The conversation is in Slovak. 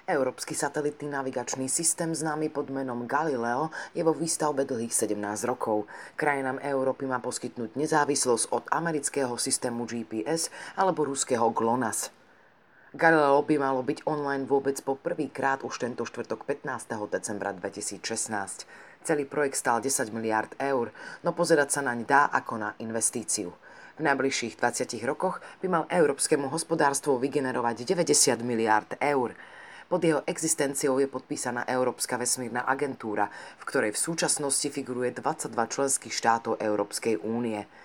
Európsky satelitný navigačný systém známy pod menom Galileo je vo výstavbe dlhých 17 rokov. Krajinám Európy má poskytnúť nezávislosť od amerického systému GPS alebo ruského GLONASS. Galileo by malo byť online vôbec po prvýkrát už tento štvrtok 15. decembra 2016. Celý projekt stál 10 miliárd eur, no pozerať sa naň dá ako na investíciu. V najbližších 20 rokoch by mal európskemu hospodárstvu vygenerovať 90 miliárd eur. Pod jeho existenciou je podpísaná Európska vesmírna agentúra, v ktorej v súčasnosti figuruje 22 členských štátov Európskej únie.